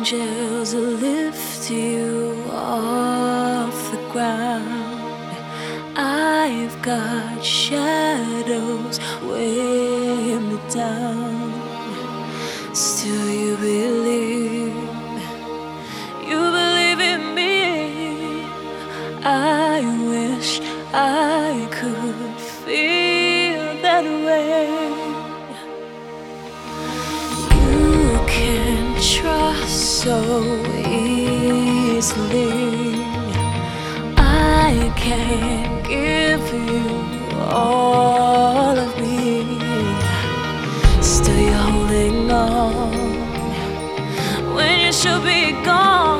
angels lift you off the ground. I've got shadows weighing me down. Still you believe in me. I wish I could feel that way. You can trust so easily. I can't give you all of me. Still you're holding on when you should be gone.